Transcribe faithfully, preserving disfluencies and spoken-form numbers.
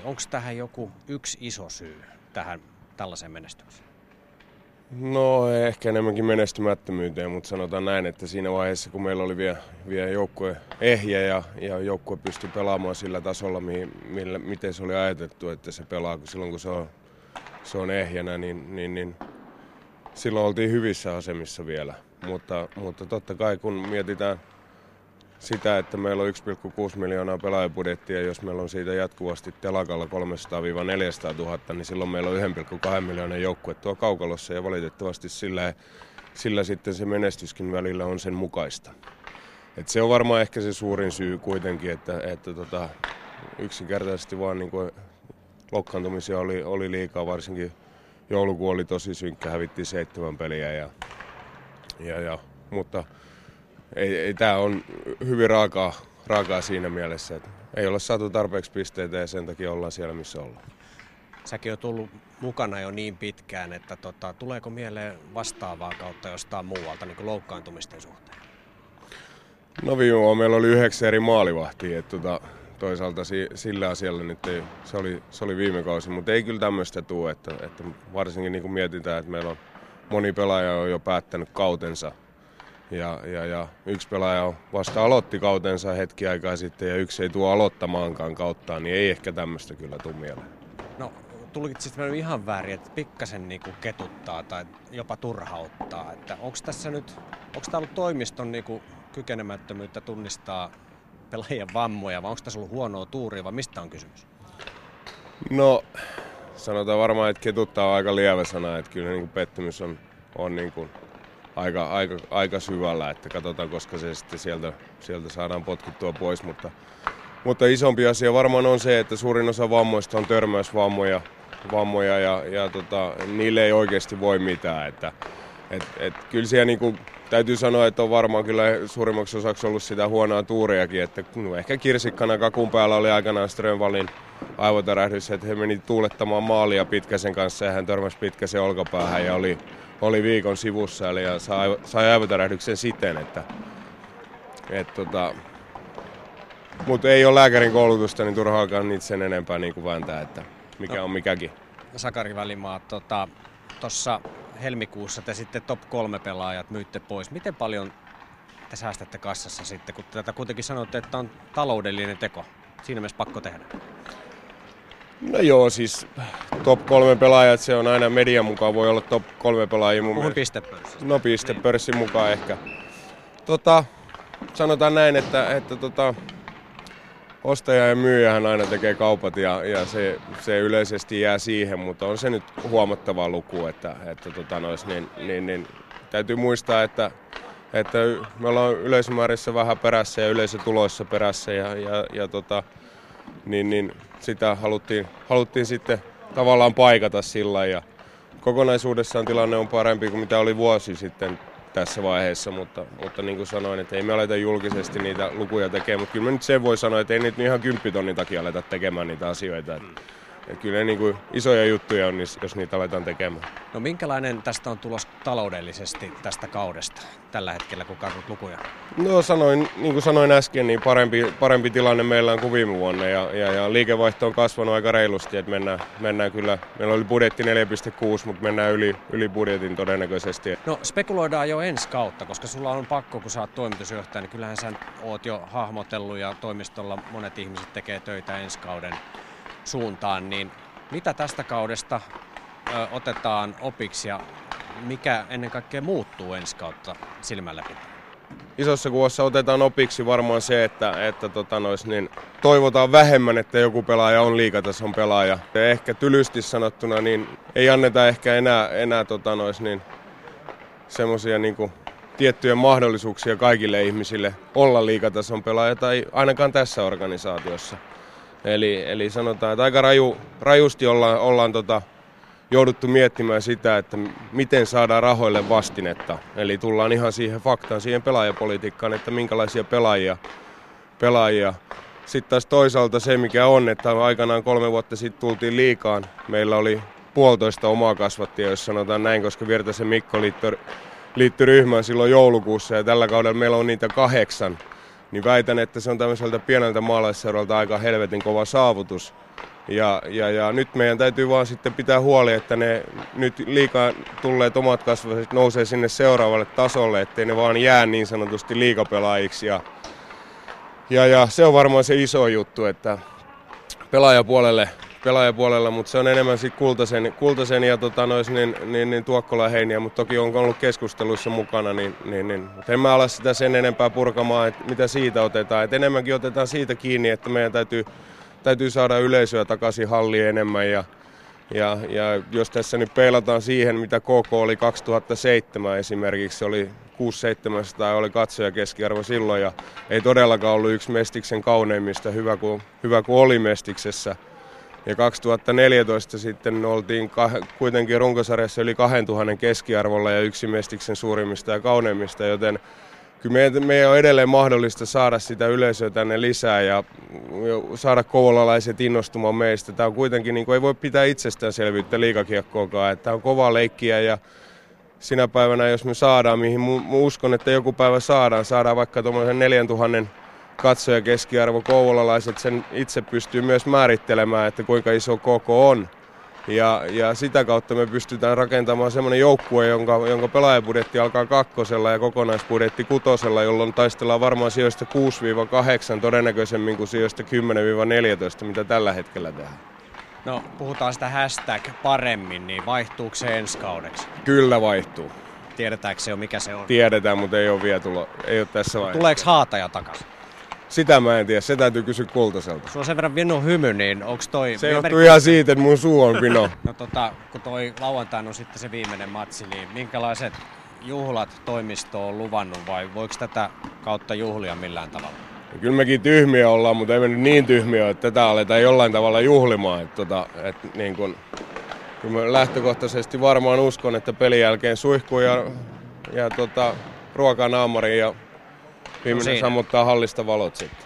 onko tähän joku yksi iso syy tähän tällaiseen menestykseen? No ehkä enemmänkin menestymättömyyteen, mutta sanotaan näin, että siinä vaiheessa kun meillä oli vielä, vielä joukkue ehjä ja, ja joukkue pystyi pelaamaan sillä tasolla, mihin, millä, miten se oli ajateltu, että se pelaa silloin kun se on, se on ehjänä, niin, niin, niin silloin oltiin hyvissä asemissa vielä. Mutta, mutta totta kai kun mietitään sitä, että meillä on yksi pilkku kuusi miljoonaa pelaajapudettia, jos meillä on siitä jatkuvasti telakalla kolmesataa neljäsataa tuhatta, niin silloin meillä on yksi pilkku kaksi miljoonan joukkue tuo kaukalossa ja valitettavasti sillä, sillä sitten se menestyskin välillä on sen mukaista. Et se on varmaan ehkä se suurin syy kuitenkin, että, että tota, yksinkertaisesti vaan niin kuin loukkaantumisia oli, oli liikaa, varsinkin joulukuu oli tosi synkkä, hävittiin seitsemän peliä, ja, ja, ja, mutta ei, ei tämä on hyvin raakaa, raakaa siinä mielessä, että ei ole saatu tarpeeksi pisteitä ja sen takia ollaan siellä, missä ollaan. Säkin on tullut mukana jo niin pitkään, että tota, tuleeko mieleen vastaavaa kautta jostain muualta niin kuin loukkaantumisten suhteen? No viime vuonna meillä oli yhdeksän eri maalivahtia, että tota, toisaalta si, sillä asialla nyt ei, se, oli, se oli viime kausi, mutta ei kyllä tämmöistä tule, että, että varsinkin niin kuin mietitään, että meillä on moni pelaaja on jo päättänyt kautensa. Ja, ja, ja yksi pelaaja vasta aloitti kautensa hetki aikaa sitten ja yksi ei tule aloittamaankaan kauttaan, niin ei ehkä tämmöistä kyllä tule mieleen. No tulikin sitten ihan väärin, että pikkasen niinku ketuttaa tai jopa turhauttaa. Että onko tässä nyt, onko tämä ollut toimiston niinku kykenemättömyyttä tunnistaa pelaajien vammoja vai onko tässä ollut huonoa tuuria vai mistä on kysymys? No sanotaan varmaan, että ketuttaa on aika lievä sana, että kyllä niin pettymys on, on niin kuin Aika, aika, aika syvällä, että katsotaan, koska se sitten sieltä, sieltä saadaan potkittua pois. Mutta, mutta isompi asia varmaan on se, että suurin osa vammoista on törmäysvammoja vammoja ja, ja tota, niille ei oikeasti voi mitään. Että, et, et, kyllä siellä niin kuin, täytyy sanoa, että on varmaan kyllä suurimmaksi osaksi ollut sitä huonoa tuuriakin. Että, no, ehkä kirsikkana kakun päällä oli aikanaan Strömvallin aivotärähdys, että he meni tuulettamaan maalia Pitkäsen kanssa ja hän törmäsi Pitkäsen olkapäähän ja oli oli viikon sivussa eli ja sai, sai aivotärähdyksen siten, että et, tota, mutta ei ole lääkärin koulutusta, niin turha alkaa niitä sen enempää niin kuin vääntää, että mikä no, on mikäkin. Sakari Välimaa, tuossa tota, helmikuussa te sitten top kolme pelaajat myytte pois. Miten paljon te säästätte kassassa sitten, kun tätä kuitenkin sanotte, että on taloudellinen teko? Siinä mielessä pakko tehdä. No joo, siis top kolme pelaajat, se on aina median mukaan, voi olla top kolme pelaajia mun mielestä. Pistepörssistä. No pistepörssin niin. Mukaan ehkä. Tota, sanotaan näin, että, että tota, ostaja ja myyjähän aina tekee kaupat ja, ja se, se yleisesti jää siihen, mutta on se nyt huomattava luku, että, että tota nois, niin, niin, niin, täytyy muistaa, että, että me ollaan yleisömäärissä vähän perässä ja yleisötuloissa perässä ja, ja, ja tota, niin, niin sitä haluttiin, haluttiin sitten tavallaan paikata sillä ja kokonaisuudessaan tilanne on parempi kuin mitä oli vuosi sitten tässä vaiheessa, mutta, mutta niin kuin sanoin, että ei me aleta julkisesti niitä lukuja tekemään, mutta kyllä mä nyt sen voi sanoa, että ei niitä ihan kymppitonnin takia aleta tekemään niitä asioita. Että, että kyllä ne niin kuin isoja juttuja on, jos niitä aletaan tekemään. No minkälainen tästä on tulos taloudellisesti tästä kaudesta tällä hetkellä, kun katsot lukuja? No sanoin, niin kuin sanoin äsken, niin parempi, parempi tilanne meillä on kuin viime vuonna ja, ja, ja liikevaihto on kasvanut aika reilusti, että mennään, mennään kyllä, meillä oli budjetti neljä pilkku kuusi, mutta mennään yli, yli budjetin todennäköisesti. No spekuloidaan jo ensi kautta, koska sulla on pakko, kun sä oot toimitusjohtaja, niin kyllähän sä oot jo hahmotellut ja toimistolla monet ihmiset tekee töitä ensi kauden suuntaan, niin mitä tästä kaudesta ö, otetaan opiksi ja mikä ennen kaikkea muuttuu ensi kautta silmällä pitää? Isossa kuvassa otetaan opiksi varmaan se, että, että tota nois, niin toivotaan vähemmän, että joku pelaaja on liigatason pelaaja. Ja ehkä tylysti sanottuna, niin ei anneta ehkä enää, enää tota nois, niin semmoisia niin kuin tiettyjä mahdollisuuksia kaikille ihmisille olla liigatason pelaaja tai ainakaan tässä organisaatiossa. Eli, eli sanotaan, että aika raju, rajusti ollaan, ollaan tota, jouduttu miettimään sitä, että miten saadaan rahoille vastinetta. Eli tullaan ihan siihen faktaan, siihen pelaajapolitiikkaan, että minkälaisia pelaajia. pelaajia. Sitten taas toisaalta se, mikä on, että aikanaan kolme vuotta sitten tultiin liigaan. Meillä oli puolitoista omaa kasvattia, jos sanotaan näin, koska Virtasen Mikko liittyi, liittyi ryhmään silloin joulukuussa ja tällä kaudella meillä on niitä kahdeksan. Niin väitän, että se on tämmöiseltä pieneltä maalaisseuralta aika helvetin kova saavutus. Ja, ja, ja nyt meidän täytyy vaan sitten pitää huoli, että ne nyt liikaa tulleet omat kasvaiset nousee sinne seuraavalle tasolle, ettei ne vaan jää niin sanotusti liigapelaajiksi. Ja, ja, ja se on varmaan se iso juttu, että pelaajapuolelle, pelaajapuolella, mutta se on enemmän sitten Kultasen, Kultasen ja tota, nois, niin, niin, niin Tuokkola Heiniä, mutta toki on ollut keskusteluissa mukana, niin, niin, niin. Mutta en mä ala sitä sen enempää purkamaan, että mitä siitä otetaan. Et enemmänkin otetaan siitä kiinni, että meidän täytyy Täytyy saada yleisöä takaisin halliin enemmän ja, ja, ja jos tässä nyt peilataan siihen, mitä K K oli kaksituhattaseitsemän esimerkiksi, se oli kuusi seitsemänsataa oli katsoja keskiarvo silloin ja ei todellakaan ollut yksi Mestiksen kauneimmista, hyvä kuin, hyvä kuin oli Mestiksessä. Ja kaksituhattaneljätoista sitten oltiin kah- kuitenkin runkosarjassa yli kaksituhatta keskiarvolla ja yksi Mestiksen suurimmista ja kauneimmista, joten kyllä meidän, meidän on edelleen mahdollista saada sitä yleisöä tänne lisää ja saada kouvolalaiset innostumaan meistä. Tämä on kuitenkin, niin kuin ei voi pitää itsestäänselvyyttä liigakiekkoakaan, että tämä on kovaa leikkiä ja sinä päivänä, jos me saadaan, mihin mu- uskon, että joku päivä saadaan, saadaan vaikka tuommoisen neljäntuhannen katsoja keskiarvo, kouvolalaiset sen itse pystyy myös määrittelemään, että kuinka iso K K on. Ja, ja sitä kautta me pystytään rakentamaan semmoinen joukkue, jonka, jonka pelaajabudjetti alkaa kakkosella ja kokonaisbudjetti kutosella, jolloin taistellaan varmaan sijoista kuusi kahdeksan todennäköisemmin kuin sijoista kymmenen neljätoista, mitä tällä hetkellä tehdään. No puhutaan sitä hashtag paremmin, niin vaihtuuko se ensi kaudeksi? Kyllä vaihtuu. Tiedetäänkö se jo mikä se on? Tiedetään, mutta ei ole vielä tulo, ei ole tässä vaiheessa. Tuleeko Haataja takaisin? Sitä mä en tiedä, se täytyy kysyä Kultaselta. Sulla on sen verran vino hymy, niin onko toi... Se johtuu ihan siitä, että mun suu on vino. No tota, kun toi lauantaina on sitten se viimeinen matsi, niin minkälaiset juhlat toimisto on luvannut vai voiko tätä kautta juhlia millään tavalla? Ja kyllä mekin tyhmiä ollaan, mutta ei me nyt niin tyhmiä, että tätä aletaan jollain tavalla juhlimaan. Että tota, et niin kun, kyllä mä lähtökohtaisesti varmaan uskon, että pelin jälkeen suihkuu ja, ja tota, ruokaa naamariin ja viimeinen no sammuttaa hallista valot sitten.